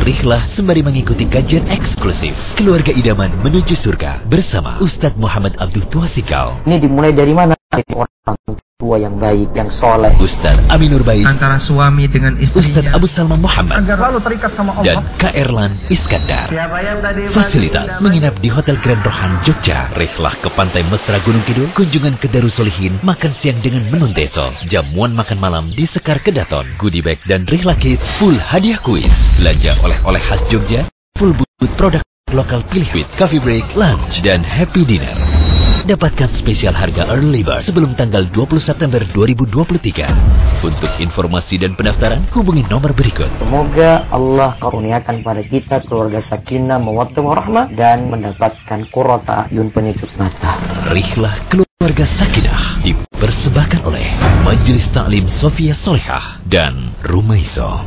rihlah sembari mengikuti kajian eksklusif Keluarga Idaman Menuju Surga bersama Ustadz Muhammad Abdul Tuasikal. Ini dimulai dari mana? Dari orang tua yang baik, yang soleh. Ustadz Aminur Baik, antara suami dengan istrinya, Ustadz Abu Salman Muhammad, agar selalu terikat sama Allah. dan Kak Erlan Iskandar. Siapa yang tadi Fasilitas menginap di Hotel Grand Rohan Jogja. Rihlah ke Pantai Mesra Gunung Kidul. Kunjungan ke Darussolihin. Makan siang dengan menu deso. Jamuan makan malam di Sekar Kedaton. Goodie bag dan rihlah kit full hadiah kuis. Belanja oleh-oleh khas Jogja. Full booth produk lokal pilih with coffee break, lunch, dan happy dinner. Dapatkan spesial harga early bird sebelum tanggal 20 September 2023. Untuk informasi dan pendaftaran, hubungi nomor berikut. Semoga Allah karuniakan pada kita keluarga sakinah, mawaddah warahmah, dan mendapatkan qurrata ayun, penyejuk mata. Rihlah Keluarga Sakinah dipersembahkan oleh Majelis Ta'lim Sofia Solehah dan Rumaiso.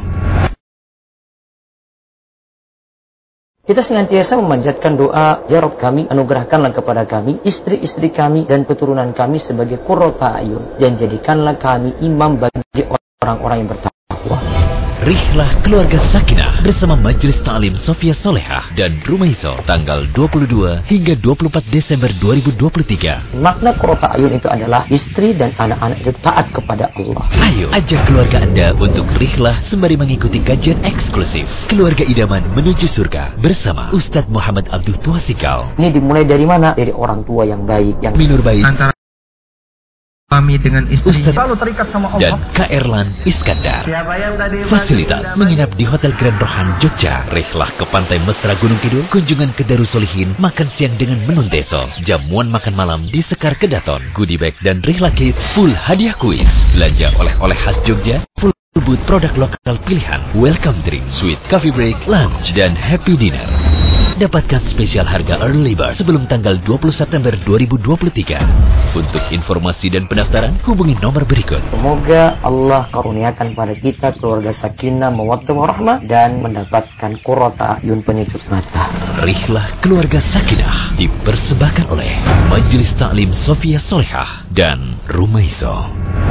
Kita senantiasa memanjatkan doa, ya Rabb kami, anugerahkanlah kepada kami, istri-istri kami, dan keturunan kami sebagai qurrata ayun, dan jadikanlah kami imam bagi orang-orang yang bertakwa. Rihlah Keluarga Sakinah bersama Majelis Ta'lim Sofia Solehah dan Rumaiso tanggal 22 hingga 24 Desember 2023. Makna qurrata ayun itu adalah istri dan anak-anak itu taat kepada Allah. Ayo ajak keluarga Anda untuk rihlah sembari mengikuti kajian eksklusif Keluarga Idaman Menuju Surga bersama Ustadz Muhammad Abdul Tuasikal. Ini dimulai dari mana? Dari orang tua yang baik, yang Minur Baik, antara suami dengan istrinya, Ustadz selalu terikat sama Allah. dan Kak Erlan Iskandar. Siapa yang tadi Fasilitas menginap di Hotel Grand Rohan Jogja. Rihlah ke Pantai Mesra Gunung Kidul. Kunjungan ke Darussolihin. Makan siang dengan menu deso. Jamuan makan malam di Sekar Kedaton. Goodie bag dan rihlah kit full hadiah kuis. Belanja oleh-oleh khas Jogja. Full booth produk lokal pilihan. Welcome drink, sweet coffee break, lunch, dan happy dinner. Dapatkan spesial harga early bird sebelum tanggal 20 September 2023. Untuk informasi dan pendaftaran, hubungi nomor berikut. Semoga Allah karuniakan pada kita keluarga sakinah, mawaddah warahmah, dan mendapatkan qurrata ayun, penyejuk mata. Rihlah Keluarga Sakinah dipersembahkan oleh Majelis Ta'lim Sofia Solehah dan Rumaiso.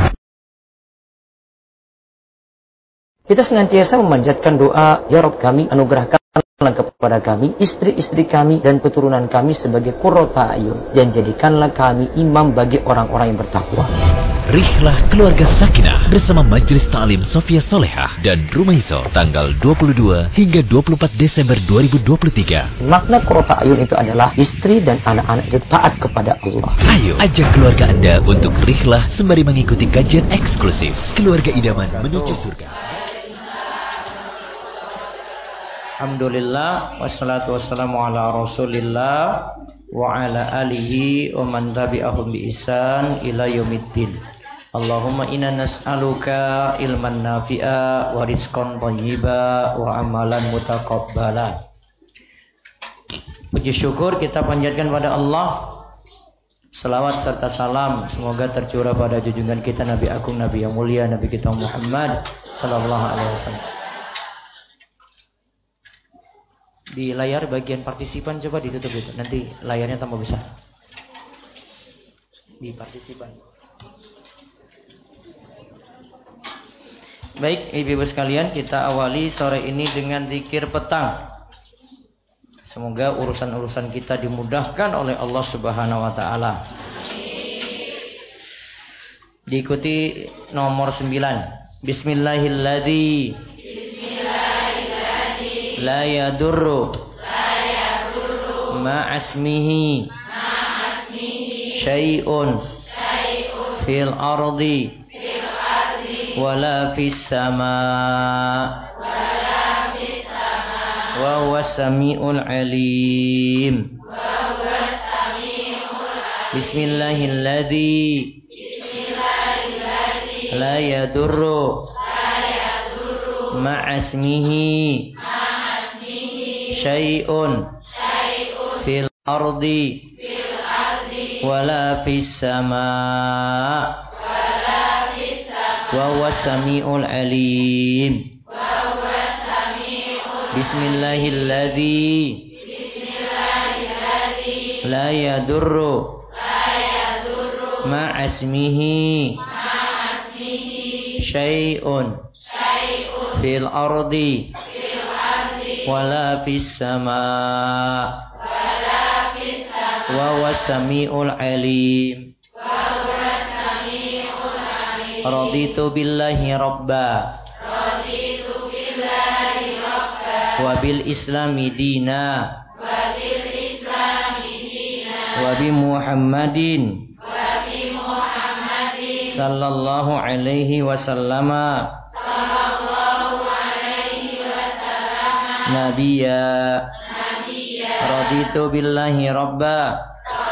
Kita senantiasa memanjatkan doa, ya Rabb kami, anugerahkanlah kepada kami, istri-istri kami, dan keturunan kami sebagai qurrata ayun, dan jadikanlah kami imam bagi orang-orang yang bertakwa. Rihlah Keluarga Sakinah bersama Majelis Ta'lim Sofia Solehah dan Rumaiso tanggal 22 hingga 24 Desember 2023. Makna qurrata ayun itu adalah istri dan anak-anak itu taat kepada Allah. Ayo ajak keluarga Anda untuk rihlah sembari mengikuti kajian eksklusif Keluarga Idaman Menuju Surga. Alhamdulillah, wassalatu wassalamu ala rasulillah wa ala alihi wa man tabi'ahum bi ihsan ila yaumiddin. Allahumma inna nas'aluka ilman nafi'a wa rizqan thayyiba wa amalan mutaqabbala. Puji syukur kita panjatkan pada Allah. Salawat serta salam semoga tercurah pada junjungan kita Nabi Agung, Nabi yang mulia, Nabi kita Muhammad sallallahu alaihi wasallam. Di layar bagian partisipan coba ditutup itu. Nanti layarnya tambah besar. Di partisipan. Baik, ibu-ibu sekalian, kita awali sore ini dengan zikir petang. Semoga urusan-urusan kita dimudahkan oleh Allah Subhanahu wa taala. Diikuti nomor 9. Bismillahilladzi la yadurru ma'asmihi syai'un fil ardi wala fis sama' wa huwa samiul alim. Bismillahilladzi la yadurru ma'asmihi syai'un fil ardi wala fis sama' wa huwa samiul alim. Bismillahilladzi la yadurru ma'asmihi syai'un fil ardi wala fis sama wa huwas samiul alim. Raditu billahi rabba wa bil islami dina wa bi Muhammadin sallallahu alaihi wasallama nabiyya. Raditu billahi rabba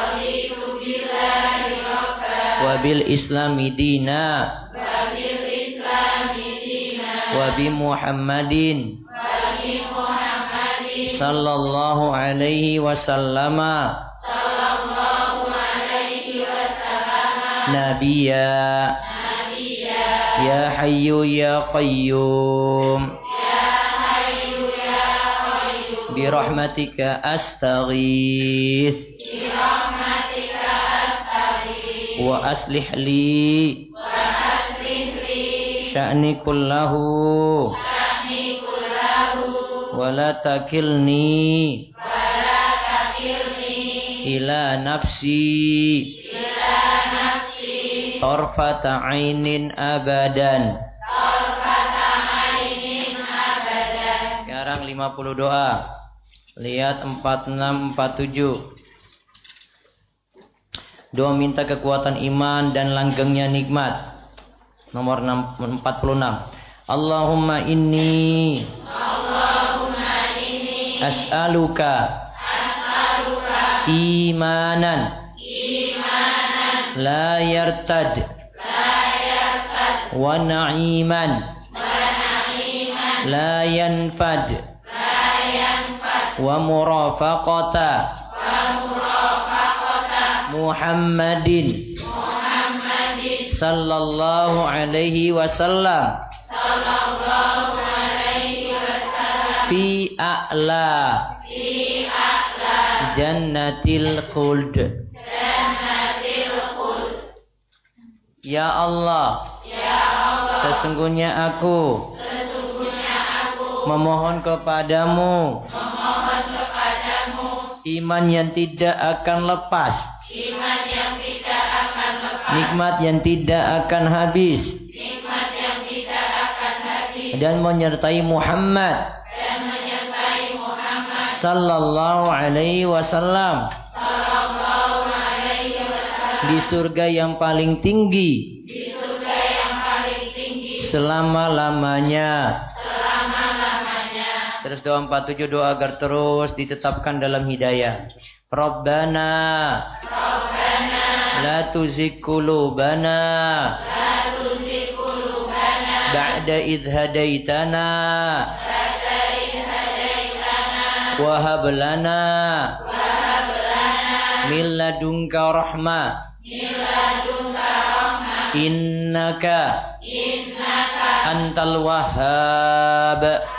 wa bil islami dina wa bi Muhammadin sallallahu alaihi wasallama nabiyya. Ya hayyu ya qayyum bi rahmatika astaghith wa aslih li sya'ni kullahu wa la takilni ila nafsi tarfata ainin abadan. Sekarang 50 doa. Lihat 4647. Doa minta kekuatan iman dan langgengnya nikmat. Nomor 46. Allahumma inni as'aluka imanan la yartad wa na'iman la yanfad wa murafaqata Muhammadin sallallahu alaihi wasallam fi a'la jannatil khuld. Ya Allah, sesungguhnya aku memohon kepadamu iman yang tidak akan lepas, nikmat yang tidak akan habis, dan menyertai Muhammad sallallahu alaihi wasallam di surga yang paling tinggi selama-lamanya. Terus doa 47, doa agar terus ditetapkan dalam hidayah. Rabbana la tuzigh qulubana ba'da idh hadaitana wa hab lana min ladunka rahmah innaka antal wahhab.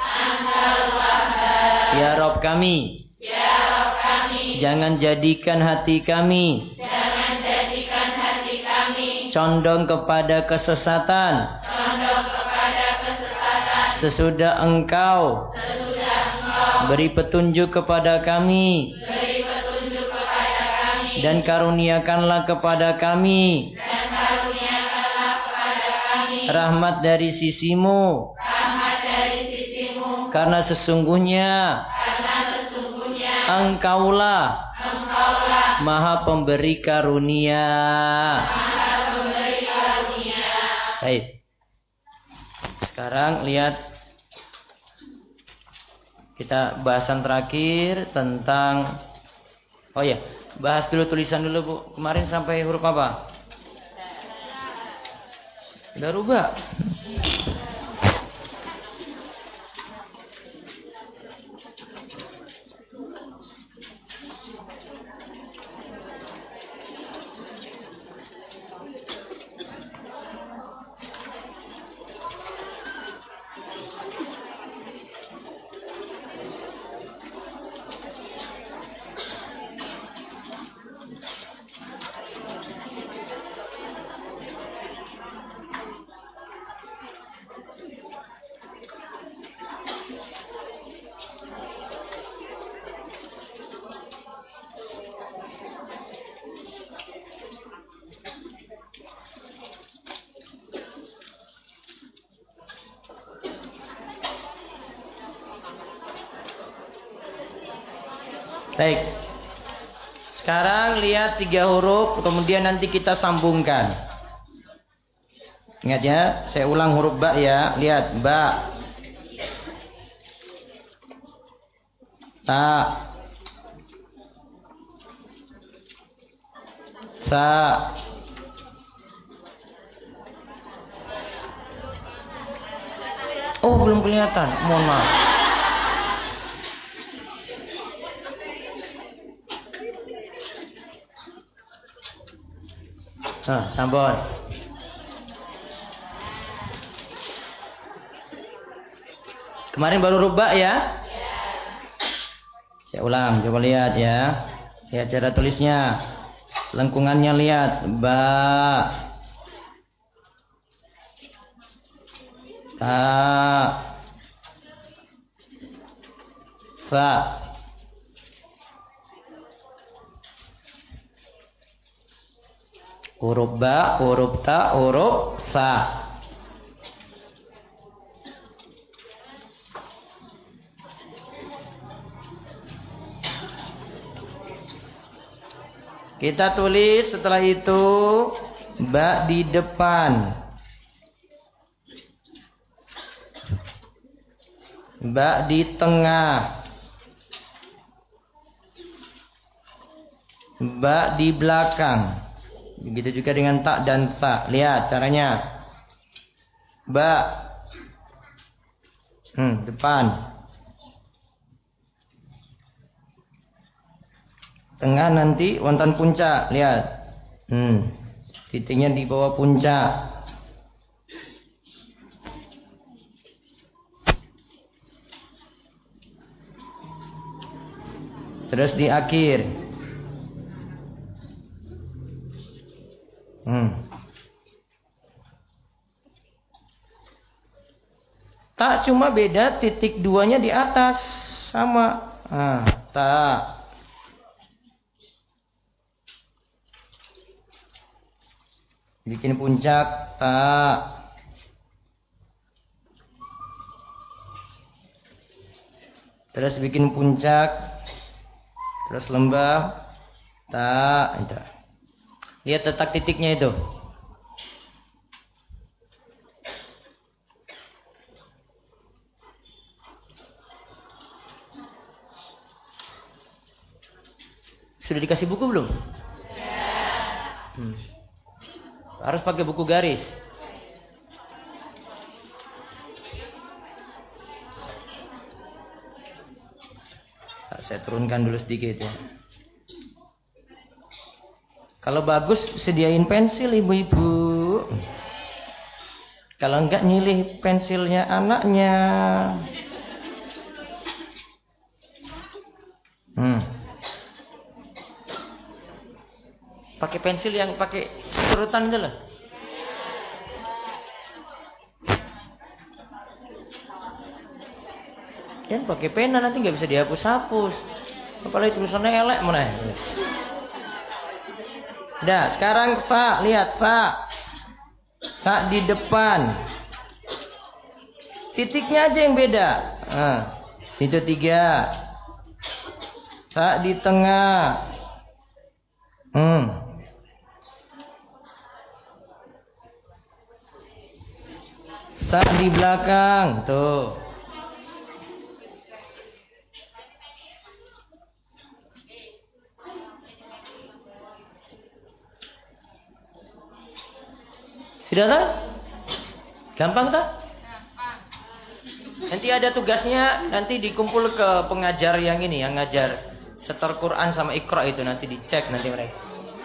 Ya Rabb kami, jangan jadikan hati kami condong kepada kesesatan sesudah Engkau beri petunjuk kepada kami dan karuniakanlah kepada kami rahmat dari sisimu, karena sesungguhnya Engkaulah Maha Pemberi Karunia. Baik. Sekarang lihat kita bahasan terakhir tentang, oh ya, bahas dulu tulisan dulu Bu. Kemarin sampai huruf apa? Udah rubah. Baik. Sekarang lihat 3 huruf, kemudian nanti kita sambungkan. Ingat ya, saya ulang huruf ba ya. Lihat, ba. Ta. Sa. Oh, belum kelihatan. Mohon maaf. Nah, sambon. Kemarin baru rubah ya? Saya ulang, coba lihat ya. Lihat cara tulisnya. Lengkungannya lihat. Ba. Ta. Sa. Huruf ba, huruf ta, huruf sa. Kita tulis setelah itu ba di depan. Ba di tengah. Ba di belakang. Begitu juga dengan tak dan sa. Lihat caranya. Ba. Depan. Tengah nanti wonten puncak. Lihat. Titiknya di bawah puncak. Terus di akhir. Tak, cuma beda titik 2-nya di atas sama. Tak. Bikin puncak tak. Terus bikin puncak. Terus lembah tak. Itu. Lihat letak titiknya itu. Sudah dikasih buku belum? Harus pakai buku garis. Saya turunkan dulu sedikit ya. Kalau bagus sediain pensil ibu-ibu. Kalau enggak nyilih pensilnya anaknya. Pakai pensil yang pakai serutan itu loh. Kan pakai pena nanti nggak bisa dihapus-hapus. Apalagi tulisannya elek mana. Dah, sekarang sa, lihat sa. Sa di depan. Titiknya aja yang beda. Itu 3. Sa di tengah. Sa di belakang, tuh. Sudah tak? Gampang tak? Nanti ada tugasnya, nanti dikumpul ke pengajar yang ini, yang ngajar setor Quran sama Iqra itu, nanti dicek nanti mereka.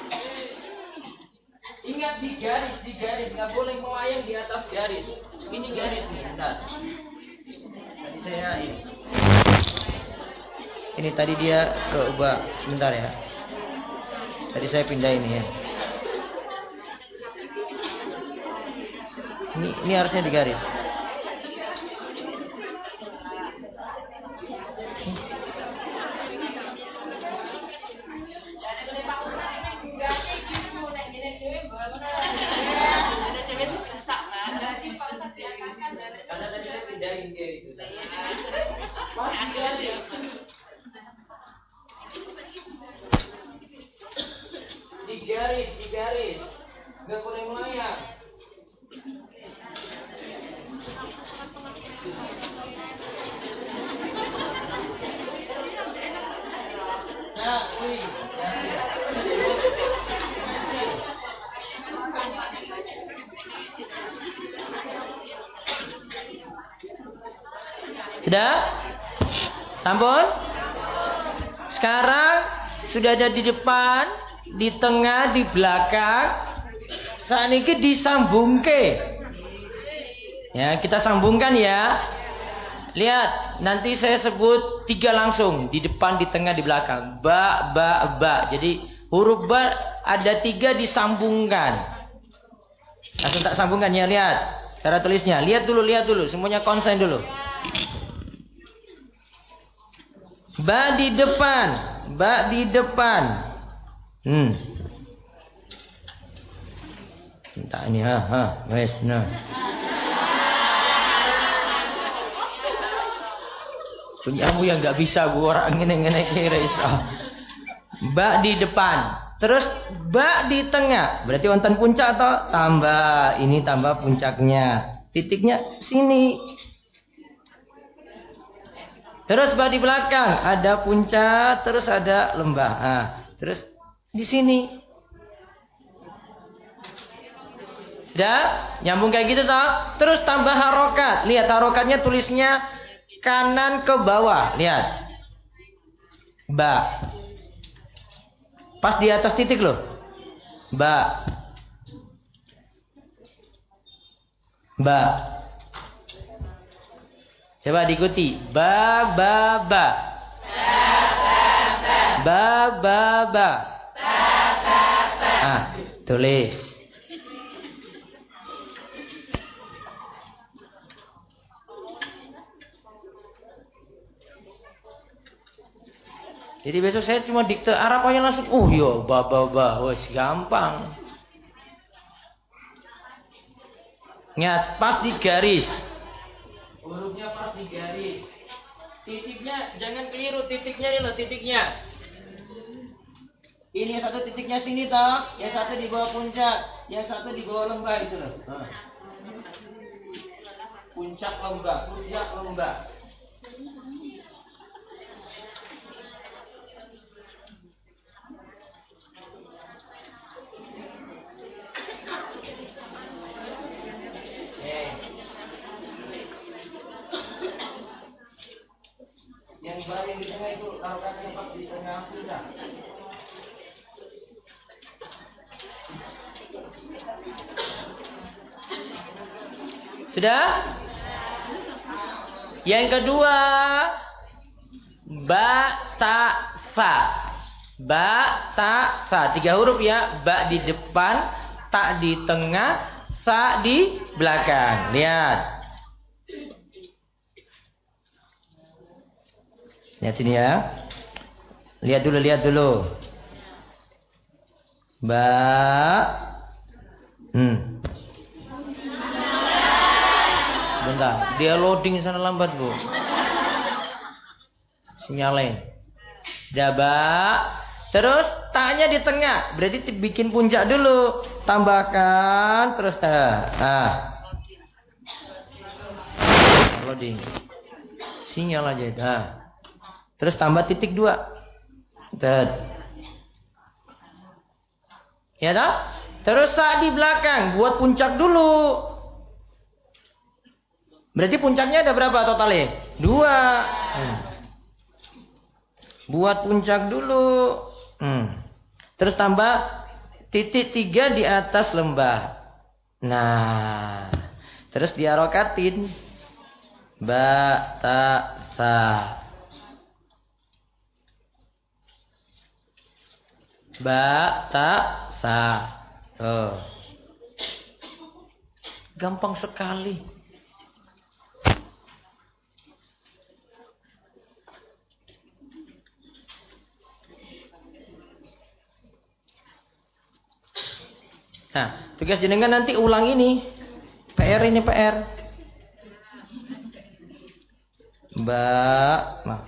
Ingat di garis, nggak boleh melayang di atas garis. Ini garis nih, bentar. Tadi saya ini tadi dia ke ubah sebentar ya. Tadi saya pindah ini ya. Ini harusnya di garis. Karena tadi saya pindahin dia itu. Sudah? Sampun? Sekarang sudah ada di depan, di tengah, di belakang. Saat ini disambungke. Ya, kita sambungkan ya. Lihat, nanti saya sebut 3 langsung, di depan, di tengah, di belakang. Ba, ba, ba. Jadi huruf ba ada 3 disambungkan. Langsung tak sambungkan ya, lihat cara tulisnya. Lihat dulu, semuanya konsen dulu. Ba di depan, ba di depan. Entah ini wes nah. Punyamu yang nggak bisa gua orang ngene kira iso. Ba di depan, terus ba di tengah. Berarti wonten puncak atau tambah ini tambah puncaknya. Titiknya sini. Terus ba di belakang ada puncak, terus ada lembah. Nah, terus di sini. Sudah? Nyambung kayak gitu toh? Terus tambah harokat. Lihat harokatnya tulisnya kanan ke bawah. Lihat. Ba. Pas di atas titik loh. Ba. Ba. Coba diikuti. Ba ba ba. Ba ba ba. Ah, tulis. Jadi besok saya cuma dikte Arab aja langsung. Yo, ba ba ba. Wes gampang. Ingat, pas di garis. Hurufnya pas di garis. Titiknya jangan keliru, titiknya ini loh, titiknya. Ini yang satu titiknya sini toh, yang satu di bawah puncak, yang satu di bawah lembah itu loh. Puncak lembah, puncak lembah. Yang bagian di tengah itu harokatnya pas di tengah puncak. Sudah? Yang kedua, ba ta sa. Ba ta sa. 3 huruf ya. Ba di depan, ta di tengah, sa di belakang. Lihat. Lihat sini ya. Lihat dulu. Ba. Sebentar, dia loading sana lambat, Bu. Sinyalin. Ba. Terus taknya di tengah. Berarti bikin puncak dulu. Tambahkan terus loading. Sinyal aja itu. Terus tambah titik 2. Ya tak? Terus sa di belakang. Buat puncak dulu. Berarti puncaknya ada berapa totalnya? 2. Buat puncak dulu. Terus tambah titik 3 di atas lembah. Nah. Terus diharokatin. Ba, ta, sa. Ba, ta, sa. Oh. Gampang sekali. Nah, tugas jenengan nanti ulang ini. PR ini PR. Nah.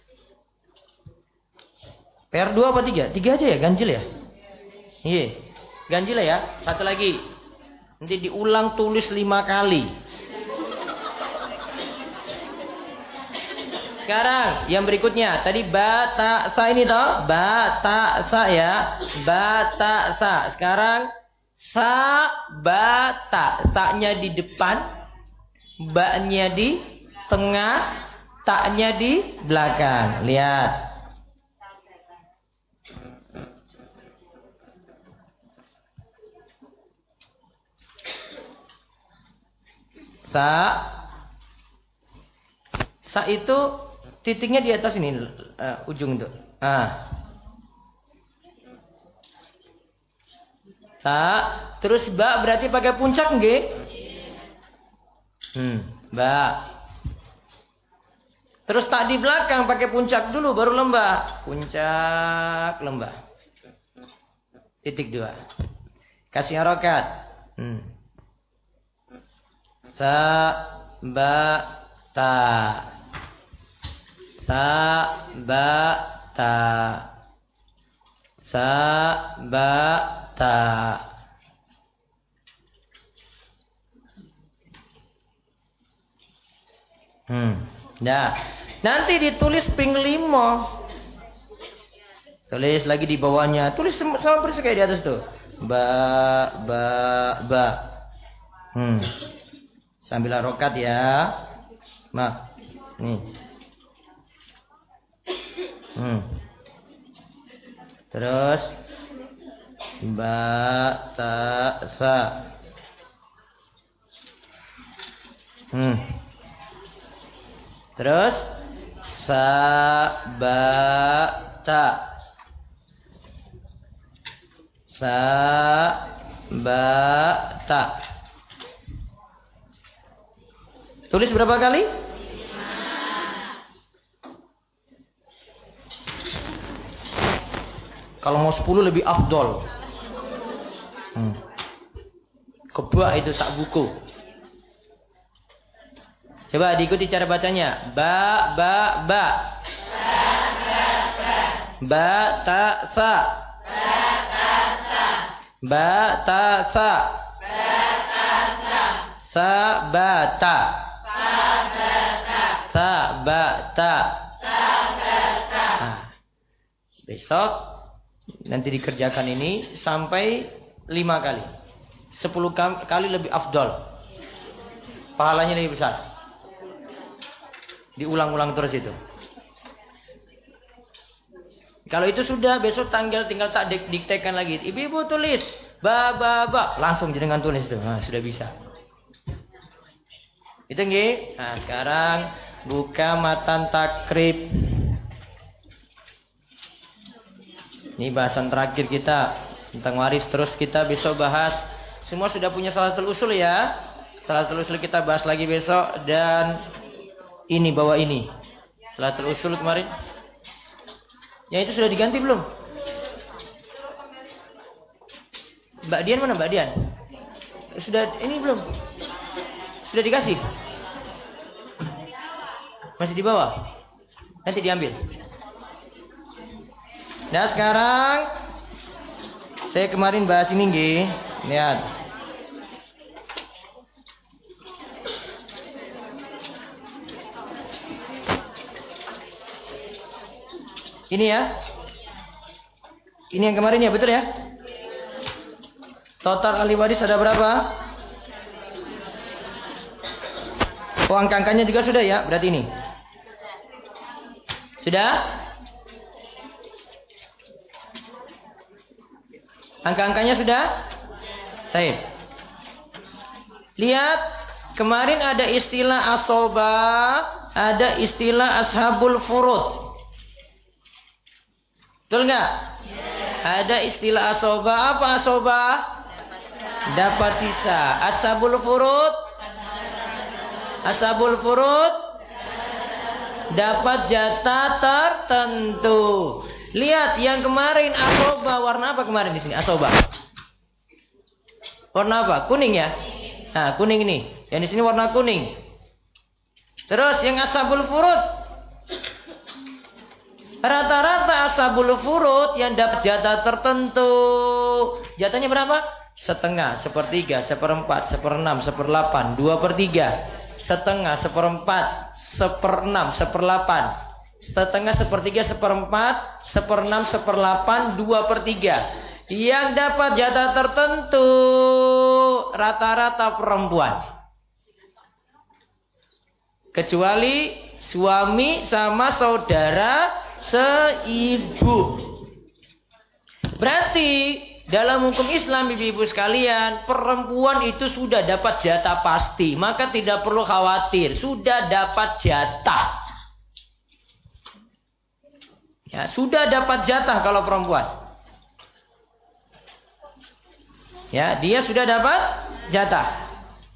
PR 2 apa 3? 3 aja ya, ganjil ya? Iya. Ganjil ya. Satu lagi. Nanti diulang tulis 5 kali. sekarang yang berikutnya. Tadi ba ta sa ini toh. Ba ta sa ya. Ba ta sa. Sekarang sa ba ta. Sa-nya di depan, ba-nya di tengah, ta-nya di belakang. Lihat. Sa itu titiknya di atas ini ujung itu. Sa, terus ba berarti pakai puncak nggih? Ba. Terus tak di belakang pakai puncak dulu baru lembah. Puncak lembah. Titik 2. Kasih harokat. Sa ba ta. Sa ba ta. Sa ba ta. Nah, nanti ditulis ping 5. Tulis lagi di bawahnya. Tulis sama persis kayak di atas tuh. Ba. Sambil harokat ya. Nah, nih. Terus ba ta sa. Terus sa ba ta. Sa ba ta. Tulis berapa kali? 5. Kalau mau 10 lebih afdol. Kebak itu sak buku. Coba diikuti cara bacanya. Ba. Ba ta sa. Ba ta sa. Sa ba ta. Sa ba ta. Besok nanti dikerjakan ini sampai 5 kali. 10 kali lebih afdol. Pahalanya lebih besar. Diulang-ulang terus itu. Kalau itu sudah besok tinggal tak diktekan lagi. Ibu-ibu tulis ba langsung jenengan tulis tuh. Nah, sudah bisa. Itu nggih. Nah, sekarang buka matan takrib. Ini bahasan terakhir kita tentang waris, terus kita besok bahas. Semua sudah punya salatul usul ya. Salatul usul kita bahas lagi besok dan ini bawa ini. Salatul usul kemarin. Yang itu sudah diganti belum? Mbak Dian mana Mbak Dian? Sudah ini belum? Sudah dikasih? Masih di bawah? Nanti diambil. Nah sekarang saya kemarin bahas ini nggih. Lihat. Ini ya. Ini yang kemarin ya, betul ya? Total ahli waris ada berapa? Oh, angka-angkanya juga sudah ya, berarti ini. Sudah? Angka-angkanya sudah? Baik. Lihat, kemarin ada istilah asoba, ada istilah ashabul furud. Betul nggak? Ada istilah asoba. Apa asoba? Dapat sisa. Ashabul furud. Ashabul furud dapat jatah tertentu. Lihat yang kemarin asoba warna apa kemarin di sini? Asoba. Warna apa? Kuning ya? Nah, kuning ini. Yang di sini warna kuning. Terus yang ashabul furud. Rata-rata ashabul furud yang dapat jatah tertentu. Jatahnya berapa? Setengah, sepertiga, seperempat, seperenam, 1/8, 2/3. setengah, seperempat, seperenam, seperdelapan, setengah, sepertiga, seperempat, seperenam, seperdelapan, 2/3. Yang dapat jatah tertentu rata-rata perempuan. Kecuali suami sama saudara seibu. Berarti dalam hukum Islam, ibu-ibu sekalian, perempuan itu sudah dapat jatah pasti. Maka tidak perlu khawatir, sudah dapat jatah. Ya, sudah dapat jatah kalau perempuan. Ya, dia sudah dapat jatah.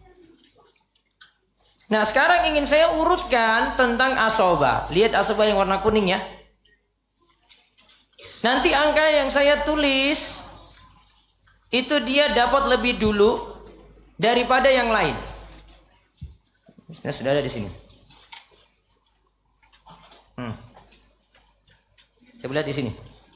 Nah, sekarang ingin saya urutkan tentang asoba. Lihat asoba yang warna kuning ya. Nanti angka yang saya tulis itu dia dapat lebih dulu daripada yang lain. Sebenarnya sudah ada di sini. Coba lihat di sini.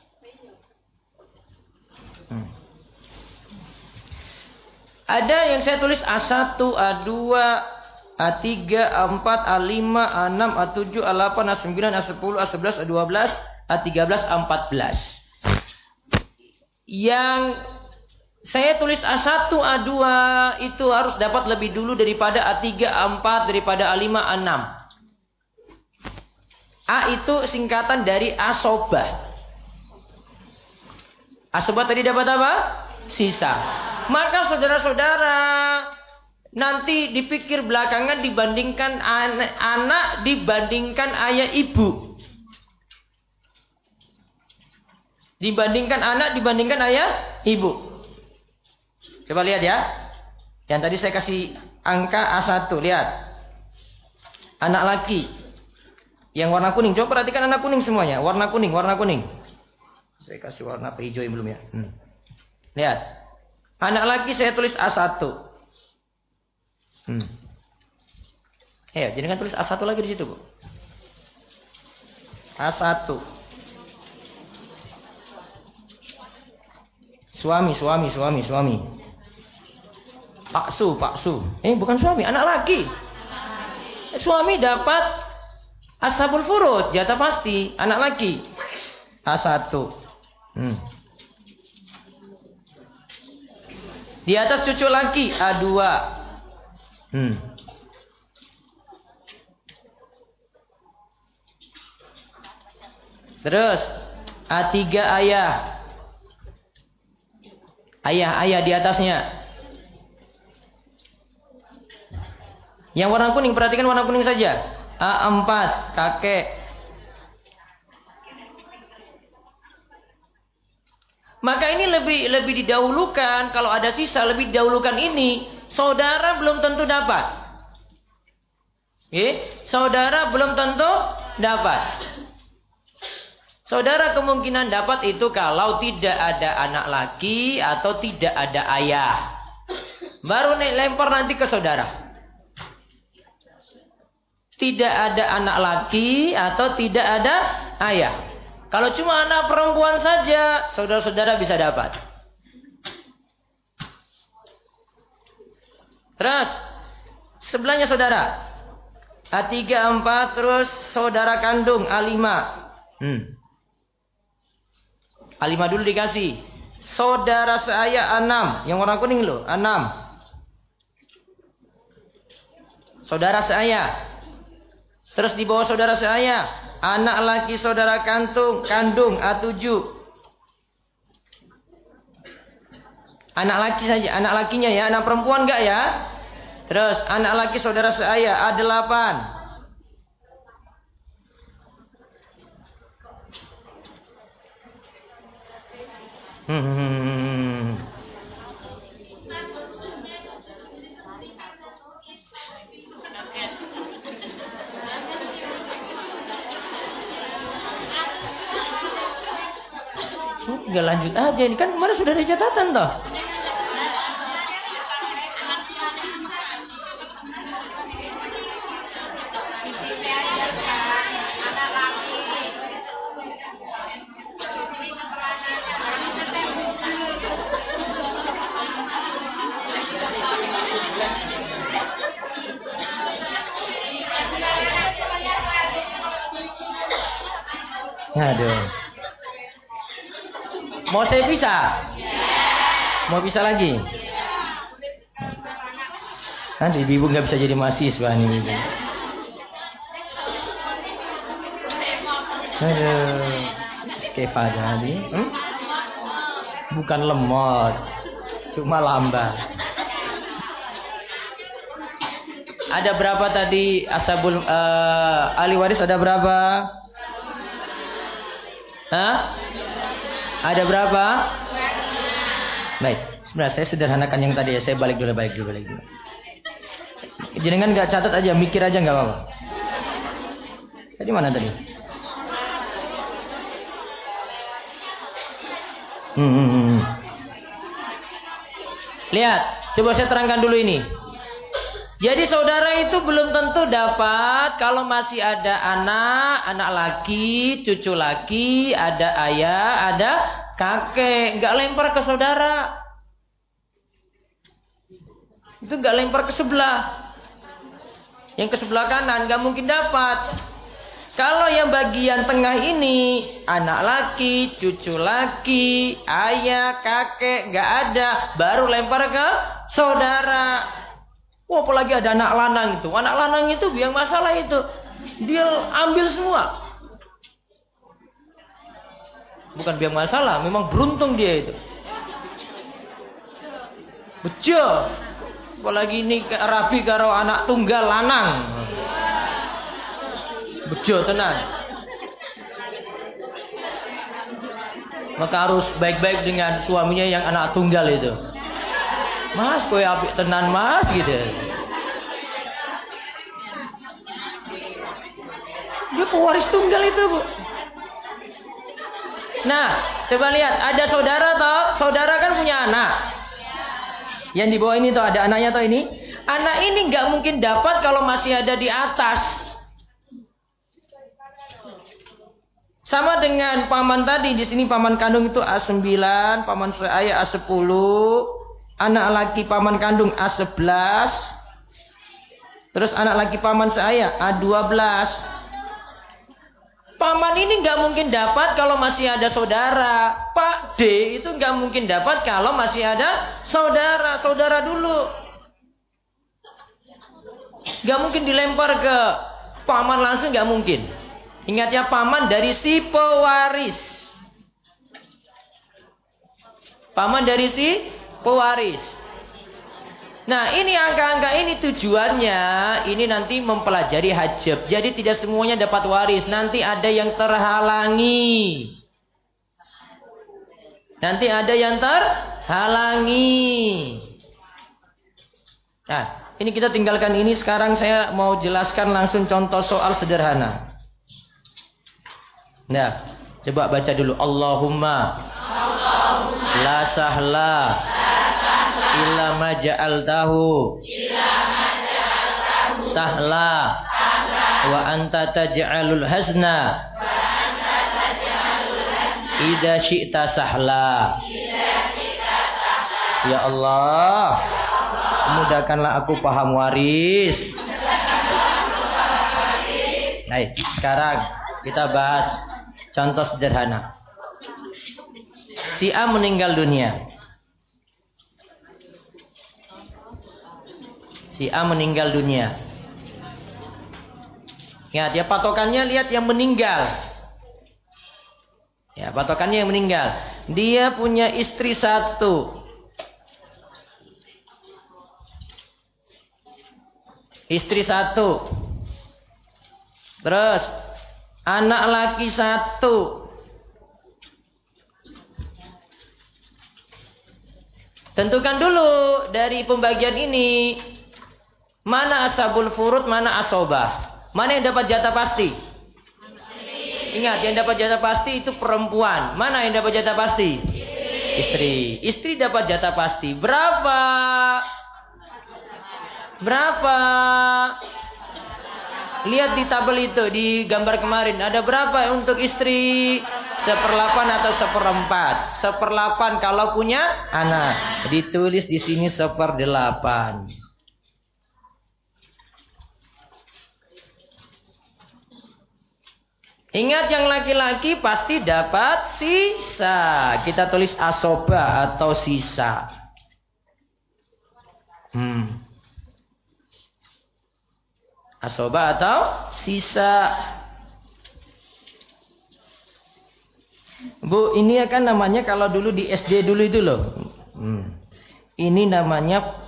Ada yang saya tulis A1, A2, A3, A4, A5, A6, A7, A8, A9, A10, A11, A12, A13, A14. Yang saya tulis A1, A2 itu harus dapat lebih dulu daripada A3, A4, daripada A5, A6. A itu singkatan dari asobah. Asobah tadi dapat apa? Sisa. Maka saudara-saudara nanti dipikir belakangan dibandingkan anak dibandingkan ayah ibu. Dibandingkan anak dibandingkan ayah ibu. Coba lihat ya. Yang tadi saya kasih angka A1, lihat. Anak laki yang warna kuning. Coba perhatikan anak kuning semuanya. Warna kuning, warna kuning. Saya kasih warna hijau belum ya? Lihat. Anak laki saya tulis A1. Ya, jadi kan tulis A1 lagi di situ, Bu. A1. Suami. Paksu. Bukan suami, anak laki. Suami dapat ashabul furud, jatah pasti, anak laki. A1. Di atas cucu laki A2. Terus A3 ayah. Ayah di atasnya. Yang warna kuning, perhatikan warna kuning saja. A4 kakek. Maka ini lebih didahulukan. Kalau ada sisa lebih didahulukan ini. Saudara belum tentu dapat. Saudara belum tentu dapat. Saudara kemungkinan dapat itu kalau tidak ada anak laki atau tidak ada ayah. Baru lempar nanti ke saudara. Tidak ada anak laki atau tidak ada ayah. Kalau cuma anak perempuan saja, saudara-saudara bisa dapat. Terus, sebelahnya saudara. A3, A4, terus saudara kandung A5. A5 dulu dikasih. Saudara saya A6. Yang warna kuning loh, A6. Saudara saya. Terus di bawah saudara saya, anak laki saudara kandung A7. Anak laki saja, anak lakinya ya, anak perempuan enggak ya? Terus anak laki saudara saya A8. Tinggal lanjut aja, ini kan kemarin sudah ada catatan toh. Aduh. Mau saya pisah? Mau pisah lagi? Nanti ibu nggak bisa jadi mahasiswa nih. Aduh. Skeva tadi. Bukan lemot. Cuma lambat. Ada berapa tadi ashabul ahli waris, ada berapa? Hah? Ada berapa? Baik, sebenarnya saya sederhanakan yang tadi ya. Saya balik dulu. Jangan nggak catat aja, mikir aja nggak apa-apa. Tadi mana tadi? Lihat, coba saya terangkan dulu ini. Jadi saudara itu belum tentu dapat kalau masih ada anak laki, cucu laki, ada ayah, ada kakek. Nggak lempar ke saudara. Itu nggak lempar ke sebelah. Yang ke sebelah kanan nggak mungkin dapat. Kalau yang bagian tengah ini, anak laki, cucu laki, ayah, kakek, nggak ada. Baru lempar ke saudara. Oh, apalagi ada anak lanang itu. Anak lanang itu yang masalah itu. Dia ambil semua. Bukan biang masalah, memang beruntung dia itu. Bejo. Apalagi ini rapi karo anak tunggal lanang. Bejo tenan. Maka harus baik-baik dengan suaminya yang anak tunggal itu. Mas, kowe apik tenan mas gitu. Dia pewaris tunggal itu, Bu. Nah, coba lihat, ada saudara toh, saudara kan punya anak. Yang di bawah ini toh ada anaknya toh ini. Anak ini nggak mungkin dapat kalau masih ada di atas. Sama dengan paman tadi, di sini paman kandung itu A9, paman seayah A10. Anak laki paman kandung A11. Terus anak laki paman seayah A12. Paman ini nggak mungkin dapat kalau masih ada saudara. Pak D itu nggak mungkin dapat kalau masih ada saudara. Saudara dulu. Nggak mungkin dilempar ke paman langsung, nggak mungkin. Ingat ya, paman dari si pewaris. Paman dari si pewaris. Nah, ini angka-angka ini tujuannya ini nanti mempelajari hajab. Jadi tidak semuanya dapat waris. Nanti ada yang terhalangi. Nanti ada yang terhalangi. Nah, ini kita tinggalkan ini. Sekarang saya mau jelaskan langsung contoh soal sederhana. Nah, coba baca dulu. Allahumma la sahla illa ma ja'altahu sahla wa anta taj'alul hazna idza syi'ta sahla. Ya Allah, mudahkanlah aku paham waris. Baik, sekarang kita bahas contoh sederhana. Si A meninggal dunia. Si A meninggal dunia. Ingat ya, patokannya lihat yang meninggal. Ya, patokannya yang meninggal. Dia punya istri 1. Istri 1. Terus anak laki 1. Tentukan dulu dari pembagian ini mana ashabul furud, mana asobah. Mana yang dapat jatah pasti? Ingat, yang dapat jatah pasti itu perempuan. Mana yang dapat jatah pasti? Istri. Istri dapat jatah pasti. Berapa? Berapa? Lihat di tabel itu, di gambar kemarin. Ada berapa untuk istri? 1/8 atau 1/4? 1/8 kalau punya anak. Ditulis di sini 1/8. Ingat yang laki-laki pasti dapat sisa. Kita tulis asoba atau sisa. Asoba atau sisa. Bu, ini akan namanya kalau dulu di SD dulu itu loh. Ini namanya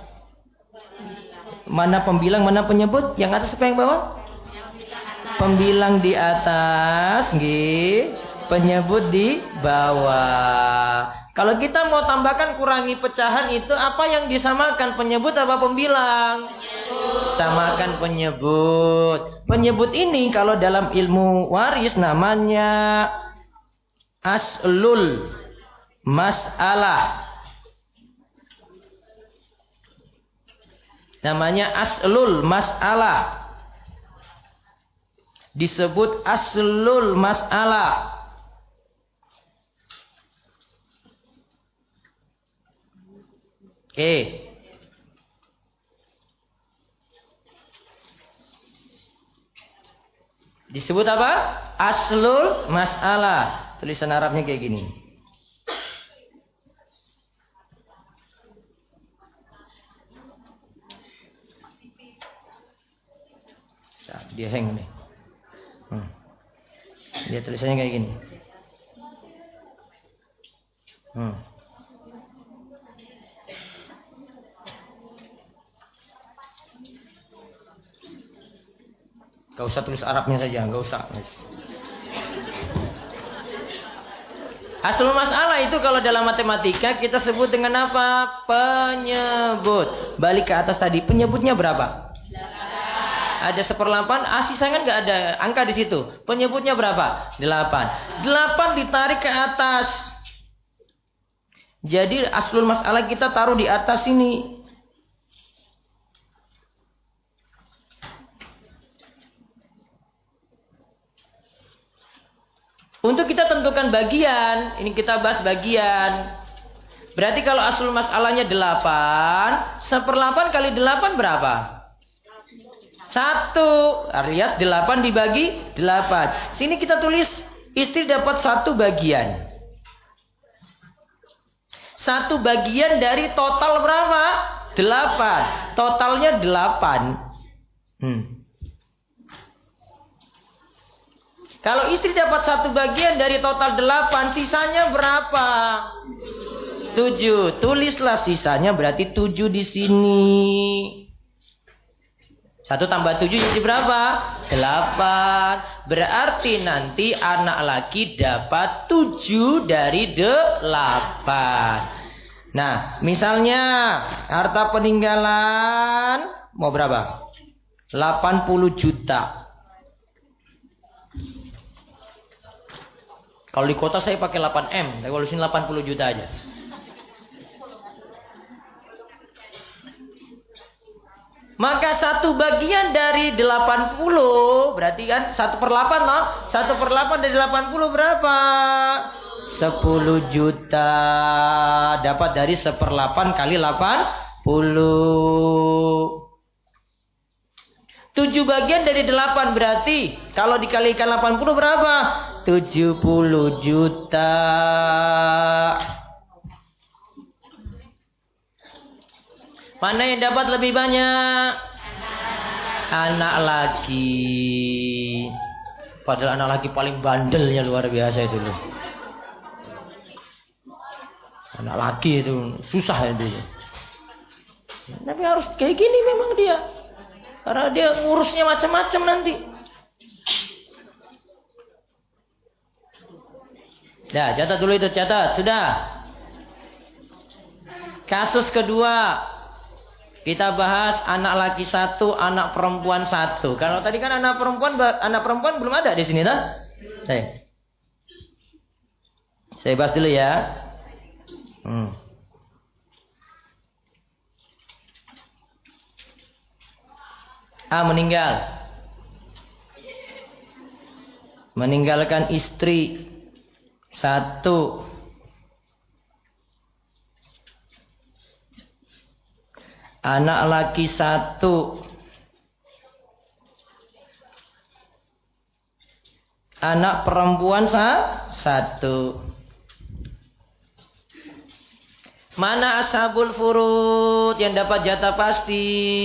mana pembilang, mana penyebut? Yang atas apa yang bawah? Pembilang di atas, nggih. Penyebut di bawah. Kalau kita mau tambahkan kurangi pecahan itu apa yang disamakan? Penyebut apa pembilang? Samakan penyebut. Penyebut ini kalau dalam ilmu waris namanya aslul mas'alah. Namanya aslul mas'alah. Disebut aslul mas'alah. Oke. Disebut apa? Aslul mas'alah. Tulisan Arabnya kayak gini. Dia hang nih. Dia tulisannya kayak gini. Gak usah tulis Arabnya saja, gak usah. Aslul masalah itu kalau dalam matematika kita sebut dengan apa? Penyebut. Balik ke atas tadi, penyebutnya berapa? Ada 1/8, sisanya kan nggak ada angka di situ. Penyebutnya berapa? 8. 8 ditarik ke atas. Jadi aslul masalah kita taruh di atas ini. Untuk kita tentukan bagian, ini kita bahas bagian. Berarti kalau aslul masalahnya 8, 1/8 kali 8 berapa? 1, alias 8 dibagi 8. Sini kita tulis istri dapat 1 bagian. 1 bagian dari total berapa? 8. Totalnya 8. Kalau istri dapat 1 bagian dari total 8, sisanya berapa? 7. Tulislah sisanya berarti 7 di sini. 1 tambah 7 jadi berapa? 8. Berarti nanti anak laki dapat 7 dari 8. Nah, misalnya harta peninggalan mau berapa? 80 juta. Kalau di kota saya pakai 8M, tapi kalau di sini 80 juta aja. Maka 1 bagian dari 80 berarti kan 1/8 no? 1/8 dari 80 berapa? 10 juta. Dapat dari 1/8 kali 80. 7 bagian dari 8 berarti kalau dikalikan 80 berapa? 70 juta. Mana yang dapat lebih banyak? Anak laki. Padahal anak laki paling bandelnya luar biasa itu loh. Anak laki itu susah itu. Tapi harus kayak gini memang dia. Karena dia ngurusnya macam-macam nanti. Nah, catat dulu itu, catat. Sudah. Kasus kedua. Kita bahas anak laki 1, anak perempuan 1. Kalau tadi kan anak perempuan belum ada di sini, kan? Saya bahas dulu ya. A meninggal. Meninggalkan istri 1. Anak laki 1. Anak perempuan satu. Mana ashabul furud yang dapat jatah pasti?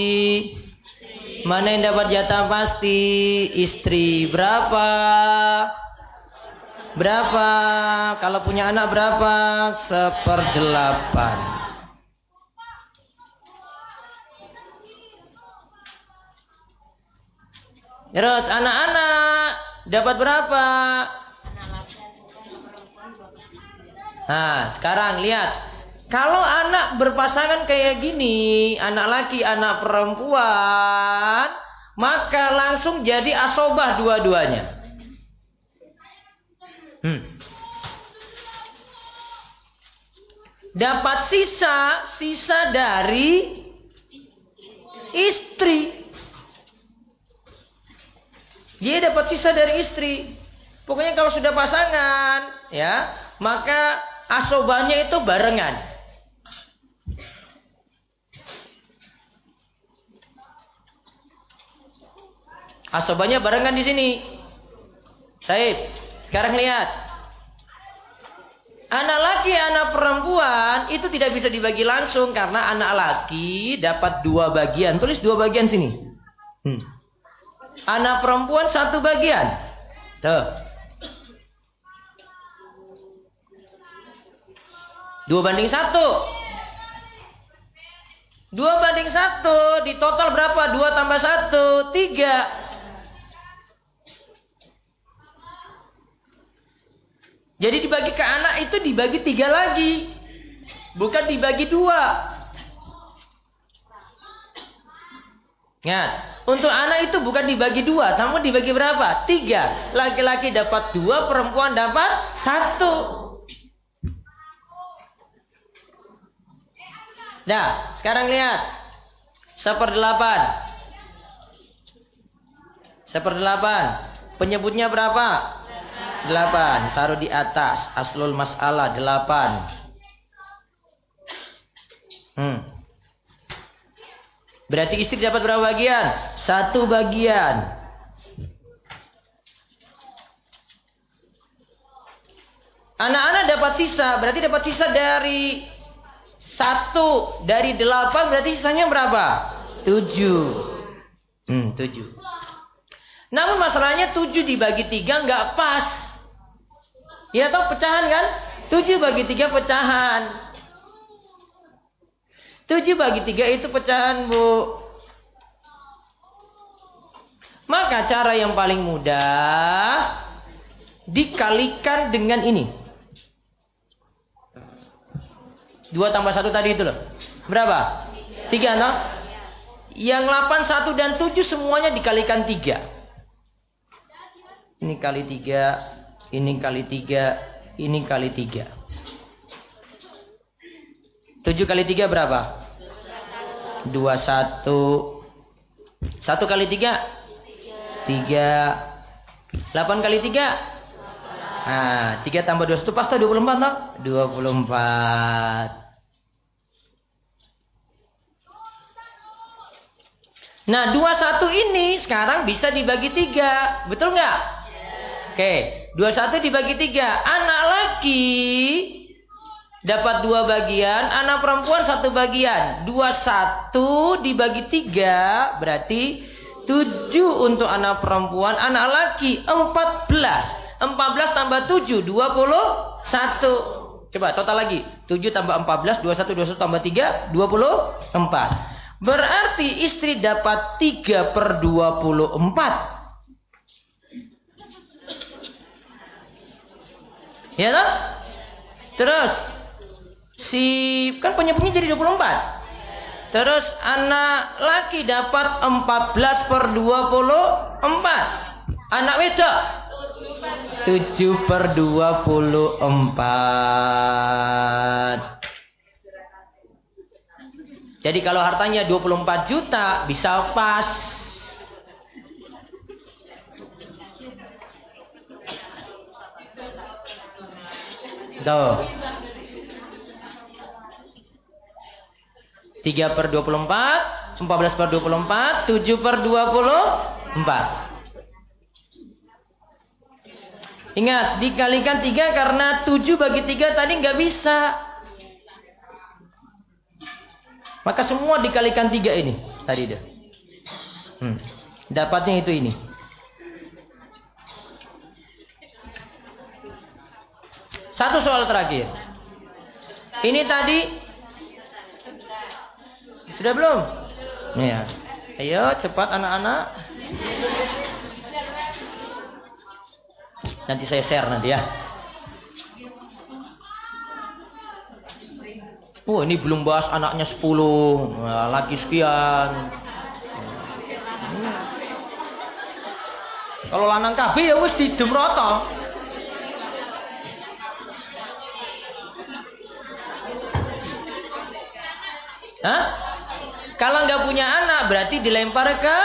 Mana yang dapat jatah pasti? Istri. Berapa? Berapa? Kalau punya anak berapa? 1/8. Terus anak-anak dapat berapa? Nah, sekarang lihat. Kalau anak berpasangan kayak gini, anak laki, anak perempuan, maka langsung jadi asobah dua-duanya. Dapat sisa dari istri. Dia dapat sisa dari istri. Pokoknya kalau sudah pasangan, ya, maka asobahnya itu barengan. Asobahnya barengan di sini. Baik, sekarang lihat. Anak laki, anak perempuan itu tidak bisa dibagi langsung karena anak laki dapat 2 bagian. Tulis 2 bagian sini. Anak perempuan 1 bagian. Tuh. 2:1. 2:1 di total berapa? 2 tambah 1, 3. Jadi dibagi ke anak itu dibagi 3 lagi. Bukan dibagi 2. Ingat, untuk anak itu bukan dibagi 2, namun dibagi berapa? 3. Laki-laki dapat 2, perempuan dapat 1. Nah, sekarang lihat. 1/8. 1/8. Penyebutnya berapa? 8. Taruh di atas. Aslul mas'alah 8. Berarti istri dapat berapa bagian? 1 bagian. Anak-anak dapat sisa. Berarti dapat sisa dari 1 dari 8. Berarti sisanya berapa? 7. 7. Namun masalahnya 7 dibagi 3 nggak pas. Ya toh pecahan kan? 7 bagi 3 pecahan. 7 bagi 3 itu pecahan, Bu. Maka cara yang paling mudah dikalikan dengan ini. 2 tambah 1 tadi itu loh. Berapa? 3 toh? Yang 8, 1 dan 7 semuanya dikalikan 3. Ini kali 3, ini kali 3, ini kali 3. 7 kali 3 berapa? 21. 1 kali 3? 3. 8 kali 3? Nah, 3 tambah 21 pasti 24 toh? 24. Nah, 21 ini sekarang bisa dibagi 3. Betul nggak? Oke, 21 dibagi 3. Anak laki dapat 2 bagian, anak perempuan 1 bagian. 21 dibagi 3 berarti 7 untuk anak perempuan, anak laki 14. 14 tambah 7, 21. Coba total lagi. 7 tambah 14, 21 tambah 3, 24. Berarti istri dapat 3/24. Ya toh? Terus kan penyebutnya jadi 24. Terus anak laki dapat 14/24. Anak wedok 7/24. Jadi kalau hartanya 24 juta bisa pas. Tuh. 3/24, 14/24, 7/24. Ingat, dikalikan 3 karena 7 bagi 3 tadi nggak bisa. Maka semua dikalikan 3 ini tadi dia. Dapatnya itu ini. Satu soal terakhir. Ini tadi sudah belum? Ya. Ayo cepat anak-anak. Nanti saya share nanti ya. Oh, ini belum bahas anaknya 10, laki sekian. Kalau lanang kabeh ya wis didemroto. Hah? Kalau nggak punya anak berarti dilempar ke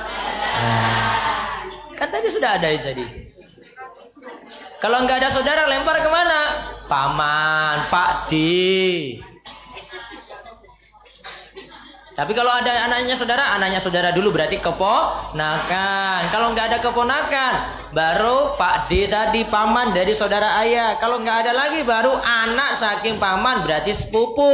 kan tadi sudah ada itu tadi. Kalau nggak ada saudara lempar kemana? Paman, Pak D. Tapi kalau ada anaknya saudara dulu berarti keponakan. Kalau nggak ada keponakan, baru Pak D tadi paman dari saudara ayah. Kalau nggak ada lagi, baru anak saking paman berarti sepupu.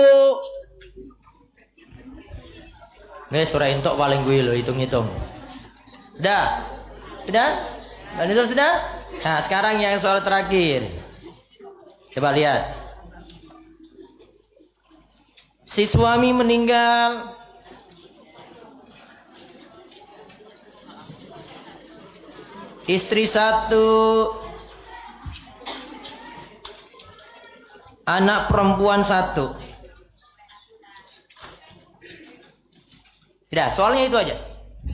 Guys, surah Intok paling gue lo hitung-hitung. Sudah? Dan itu sudah? Nah, sekarang yang soal terakhir. Coba lihat. Si suami meninggal. Istri 1. Anak perempuan 1. Tidak, soalnya itu aja.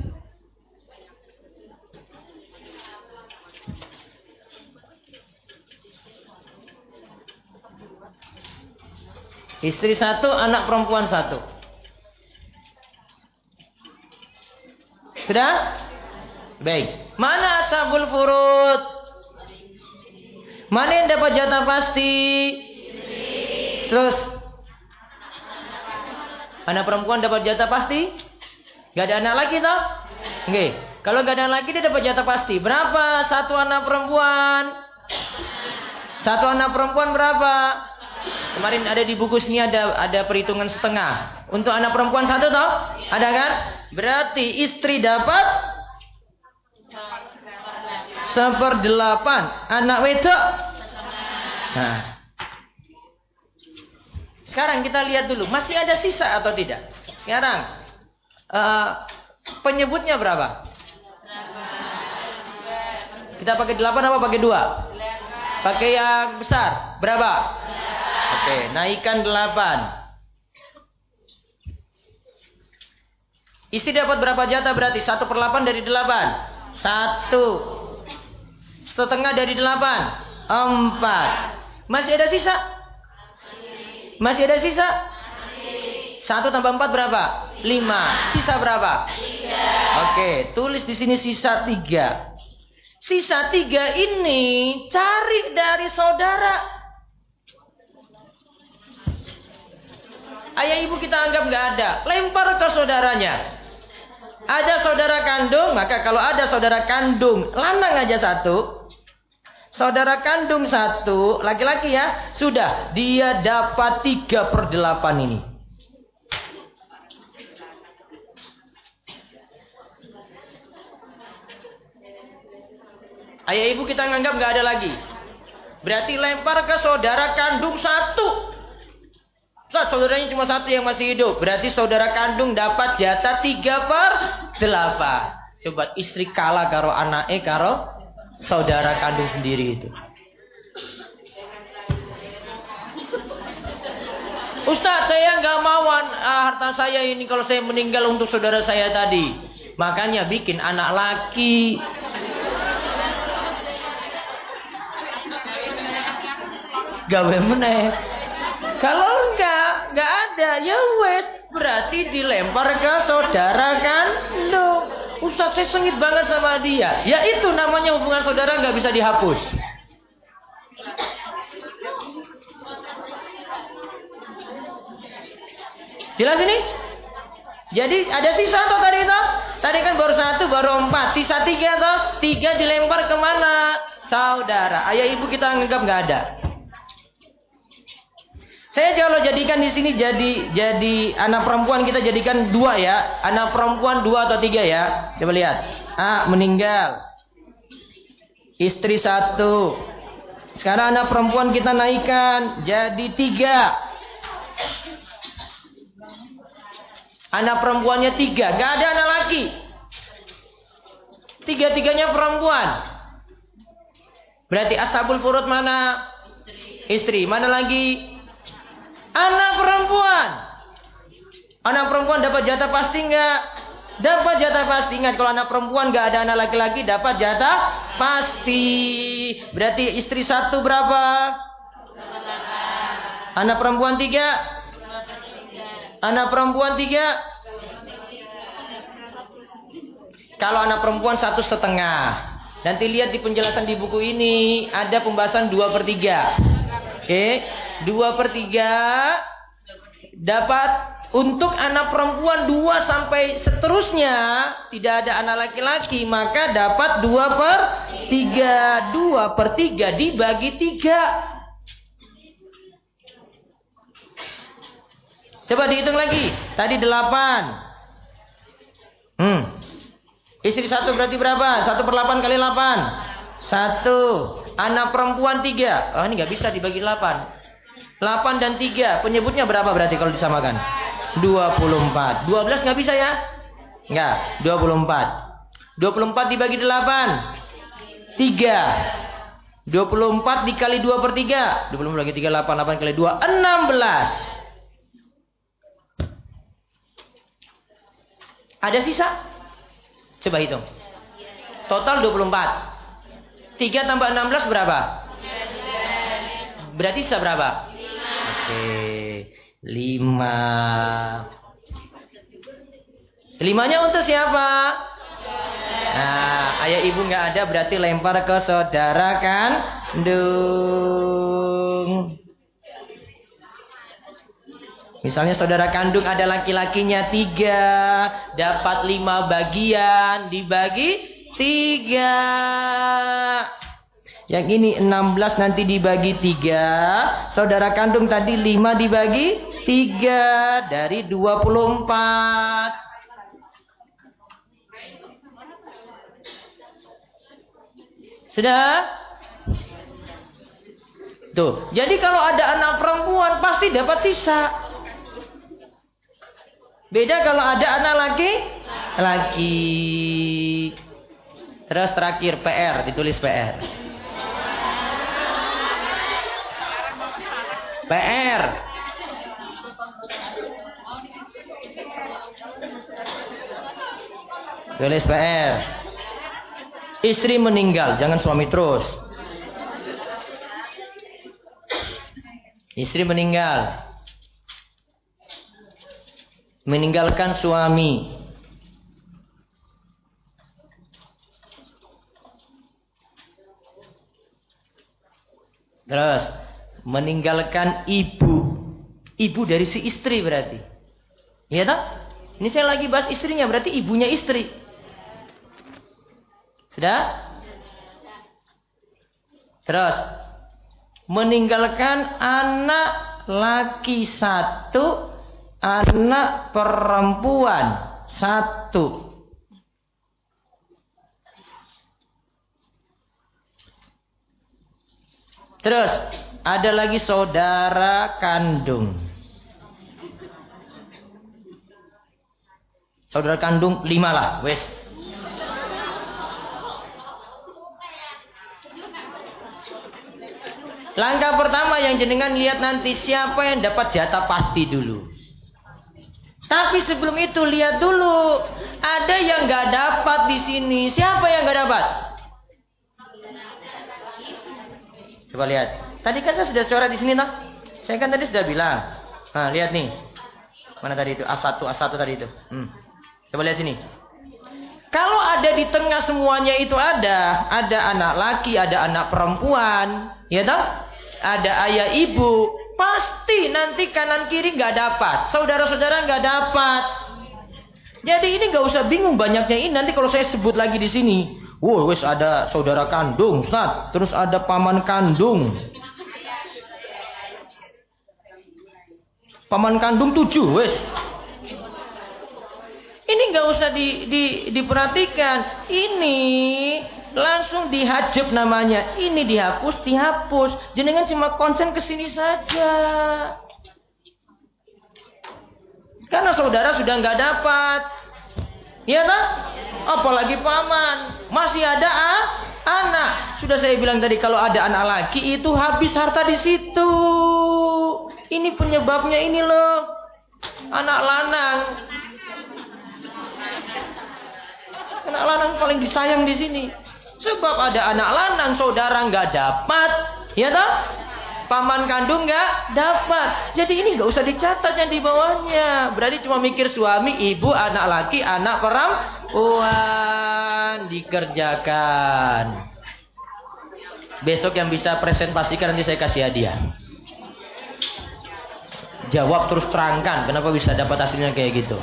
Istri 1, anak perempuan 1. Sudah? Baik. Mana ashabul furud? Mana yang dapat jatah pasti? Terus anak perempuan dapat jatah pasti? Gak ada anak lagi toh? Oke. Kalau gak ada anak lagi dia dapat jatah pasti. Berapa satu anak perempuan? Satu anak perempuan berapa? Kemarin ada di buku sini ada perhitungan setengah. Untuk anak perempuan 1 toh? Ada kan? Berarti istri dapat 1/8. Anak wedok. Nah. Sekarang kita lihat dulu, masih ada sisa atau tidak? Sekarang penyebutnya berapa? Kita pakai 8 apa pakai 2? Pakai yang besar. Berapa? Oke, naikkan 8. Istri dapat berapa jatah berarti? 1/8 dari 8. 1. Setengah dari 8. 4. Masih ada sisa? Masih ada sisa? 1 tambah 4 berapa? 5. Sisa berapa? 3. Oke, tulis di sini sisa 3. Sisa 3 ini cari dari saudara. Ayah ibu kita anggap nggak ada, lempar ke saudaranya. Ada saudara kandung, maka kalau ada saudara kandung lanang aja 1, saudara kandung 1, laki-laki ya, sudah dia dapat 3/8 ini. Ayah ibu kita nganggap nggak ada lagi. Berarti lempar ke saudara kandung 1. Saudaranya cuma 1 yang masih hidup. Berarti saudara kandung dapat jatah 3/8. Coba istri kalah karo anake karo saudara kandung sendiri itu. Ustaz, saya nggak mau harta saya ini kalau saya meninggal untuk saudara saya tadi. Makanya bikin anak laki. Gawe meneh. Kalau enggak ada, ya wes, berarti dilempar ke saudara kandung. Ustaz, saya sengit banget sama dia. Ya itu namanya hubungan saudara nggak bisa dihapus. Jelas ini? Jadi ada sisa atau tadi itu? Tadi kan baru 1, baru 4. Sisa 3 toh? 3 dilempar kemana? saudara. Ayah ibu kita anggap nggak ada. Saya kalau jadikan di sini jadi anak perempuan kita jadikan 2 ya. Anak perempuan 2 atau 3 ya. Coba lihat. A meninggal. Istri 1. Sekarang anak perempuan kita naikkan jadi 3. Anak perempuannya 3. Gak ada anak laki. 3-3-nya perempuan. Berarti ashabul furud mana? Istri. Mana lagi? Anak perempuan. Anak perempuan dapat jatah pasti enggak? Dapat jatah pasti. Ingat, kalau anak perempuan enggak ada anak laki-laki dapat jatah pasti. Berarti istri 1 berapa? Anak perempuan 3. Anak perempuan 3. Kalau anak perempuan 1,5. Nanti lihat di penjelasan di buku ini ada pembahasan 2/3. Oke, 2/3 dapat untuk anak perempuan 2 sampai seterusnya tidak ada anak laki-laki, maka dapat 2/3. 2/3 dibagi 3. Coba dihitung lagi. Tadi 8. Istri 1 berarti berapa? 1/8 kali 8. 1. Anak perempuan 3. Oh, ini nggak bisa dibagi 8. 8 dan 3. Penyebutnya berapa berarti kalau disamakan? 24. 12 nggak bisa ya? Nggak. 24. 24 dibagi 8. 3. 24 dikali 2/3. 24 bagi 3, 8. 8 kali 2, 16. Ada sisa? Coba hitung. Total 24. 3 tambah 16 berapa? Berarti sisa berapa? 5. Oke. 5. 5-nya untuk siapa? Nah, ayah ibu nggak ada berarti lempar ke saudara kandung. Misalnya saudara kandung ada laki-lakinya 3, dapat 5 bagian dibagi 3. Yang ini 16 nanti dibagi 3. Saudara kandung tadi 5 dibagi 3 dari 24. Sudah? Tuh. Jadi kalau ada anak perempuan pasti dapat sisa. Beda kalau ada anak laki. Terus terakhir PR, ditulis PR. PR. Tulis PR. Istri meninggal, jangan suami terus. Istri meninggal. Meninggalkan suami. Terus meninggalkan ibu. Ibu dari si istri berarti. Iya tak? Ini saya lagi bahas istrinya, berarti ibunya istri. Sudah? Terus meninggalkan anak laki 1, anak perempuan 1. Terus ada lagi saudara kandung. Saudara kandung 5 lah, wes. Langkah pertama yang jenengan lihat nanti siapa yang dapat jatah pasti dulu. Tapi sebelum itu lihat dulu, ada yang nggak dapat di sini. Siapa yang nggak dapat? Coba lihat. Tadi kan saya sudah coret di sini, toh. Saya kan tadi sudah bilang. Nah, lihat nih. Mana tadi itu? A1 tadi itu. Coba lihat sini. Kalau ada di tengah semuanya itu ada anak laki, ada anak perempuan, ya toh? Ada ayah ibu, pasti nanti kanan kiri nggak dapat, saudara-saudara nggak dapat. Jadi ini nggak usah bingung banyaknya ini. Nanti kalau saya sebut lagi di sini, Wis ada saudara kandung, Ustaz. Terus ada paman kandung. Paman kandung 7, wis. Ini nggak usah diperhatikan. Ini langsung dihajab namanya. Ini dihapus. Jenengan cuma konsen ke sini saja. Karena saudara sudah nggak dapat. Iya tak? Apalagi paman. Masih ada anak. Sudah saya bilang tadi, kalau ada anak laki itu habis harta di situ. Ini penyebabnya ini loh. Anak lanang. Anak lanang paling disayang di sini. Sebab ada anak lanang saudara nggak dapat, ya tak? Paman kandung nggak dapat. Jadi ini nggak usah dicatat yang di bawahnya. Berarti cuma mikir suami, ibu, anak laki, anak perempuan dikerjakan. Besok yang bisa presentasikan nanti saya kasih hadiah. Jawab terus, terangkan kenapa bisa dapat hasilnya kayak gitu.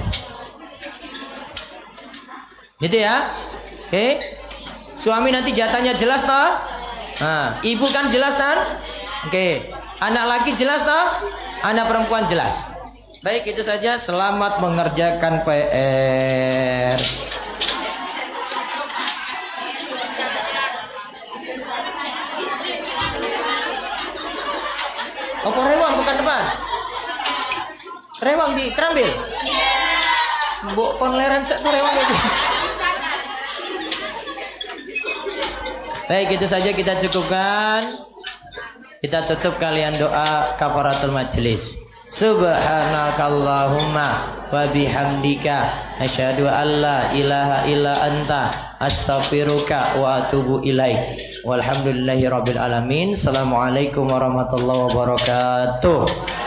Gitu ya. Oke. Suami nanti jatahnya jelas toh? Nah, ibu kan jelas kan? Oke. Anak laki jelas toh? Anak perempuan jelas. Baik, itu saja. Selamat mengerjakan PR. Apa rewang bukan depan? Rewang di kerambil. Mbok kon leren sak tuh rewang itu. Baik, itu saja kita cukupkan. Kita tutup kalian doa kafaratul majlis. Subhanakallahumma wa bihamdika asyhadu an la ilaha illa anta astaghfiruka wa atubu ilaik. Walhamdulillahirabbil alamin. Assalamualaikum warahmatullahi wabarakatuh.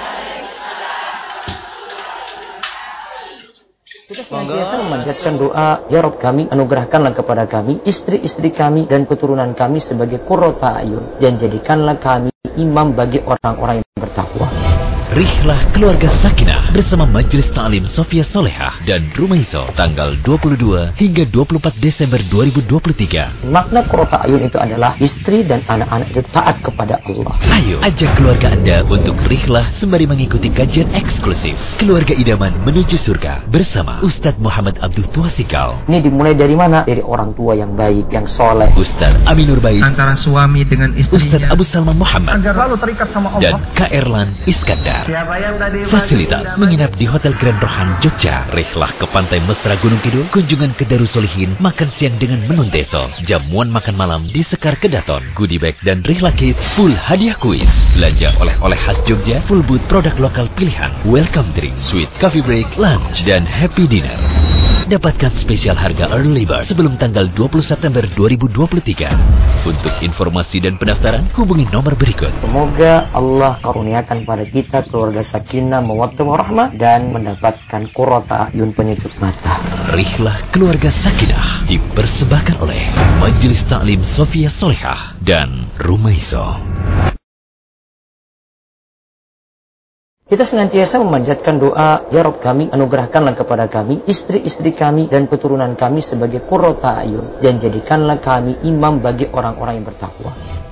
Kita senantiasa memanjatkan doa, ya Rabb kami, anugerahkanlah kepada kami, istri-istri kami dan keturunan kami sebagai qurrata ayun, dan jadikanlah kami imam bagi orang-orang yang bertakwa. Rihlah Keluarga Sakinah bersama Majelis Ta'lim Sofia Solehah dan Rumaiso tanggal 22 hingga 24 Desember 2023. Makna qurrata ayun itu adalah istri dan anak-anak itu taat kepada Allah. Ayo ajak keluarga Anda untuk rihlah sembari mengikuti kajian eksklusif Keluarga Idaman Menuju Surga bersama Ustadz Muhammad Abdul Tuasikal. Ini dimulai dari mana? Dari orang tua yang baik, yang soleh. Ustadz Aminur Baik, antara suami dengan istrinya, Ustadz Abu Salman Muhammad, agar selalu terikat sama Allah. dan Kak Erlan Iskandar. Siapa yang tadi Fasilitas menginap di Hotel Grand Rohan Jogja. Rihlah ke Pantai Mesra Gunung Kidul. Kunjungan ke Darussolihin. Makan siang dengan menu deso. Jamuan makan malam di Sekar Kedaton. Goodie bag dan Rihlah Kit full hadiah kuis. Belanja oleh-oleh khas Jogja. Full booth produk lokal pilihan. Welcome drink, sweet coffee break, lunch, dan happy dinner. Dapatkan spesial harga early bird sebelum tanggal 20 September 2023. Untuk informasi dan pendaftaran, hubungi nomor berikut. Semoga Allah karuniakan pada kita keluarga sakinah, mawaddah warahmah, dan mendapatkan qurrata ayun, penyejuk mata. Rihlah Keluarga Sakinah dipersembahkan oleh Majelis Ta'lim Sofia Solehah dan Rumaiso. Kita senantiasa memanjatkan doa, ya Rabb kami, anugerahkanlah kepada kami, istri-istri kami dan keturunan kami sebagai qurrata ayun, dan jadikanlah kami imam bagi orang-orang yang bertakwa.